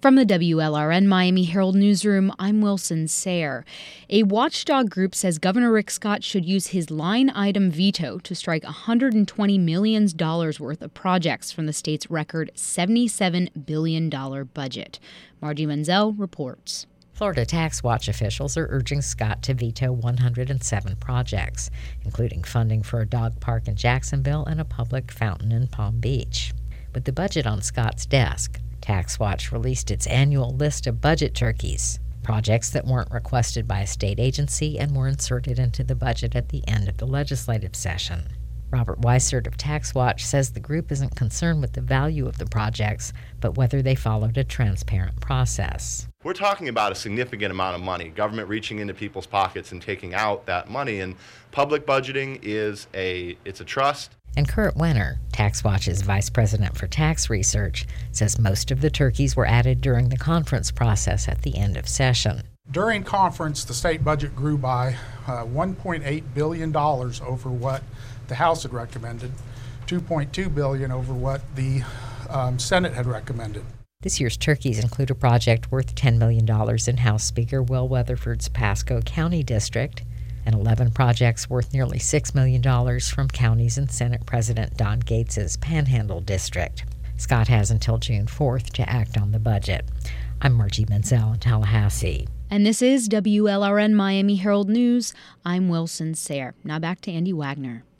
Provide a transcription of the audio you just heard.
From the WLRN Miami Herald Newsroom, I'm Wilson Sayre. A watchdog group says Governor Rick Scott should use his line-item veto to strike $120 million worth of projects from the state's record $77 billion budget. Margie Menzel reports. Florida Tax Watch officials are urging Scott to veto 107 projects, including funding for a dog park in Jacksonville and a public fountain in Palm Beach. With the budget on Scott's desk, Tax Watch released its annual list of budget turkeys, projects that weren't requested by a state agency and were inserted into the budget at the end of the legislative session. Robert Weissert of Tax Watch says the group isn't concerned with the value of the projects, but whether they followed a transparent process. We're talking about a significant amount of money, government reaching into people's pockets and taking out that money, and public budgeting is a trust. And Kurt Wenner, Tax Watch's vice president for tax research, says most of the turkeys were added during the conference process at the end of session. During conference, the state budget grew by $1.8 billion over what the House had recommended, $2.2 billion over what the Senate had recommended. This year's turkeys include a project worth $10 million in House Speaker Will Weatherford's Pasco County District, and 11 projects worth nearly $6 million from counties in Senate President Don Gates' Panhandle District. Scott has until June 4th to act on the budget. I'm Margie Menzel in Tallahassee. And this is WLRN Miami Herald News. I'm Wilson Sayre. Now back to Andy Wagner.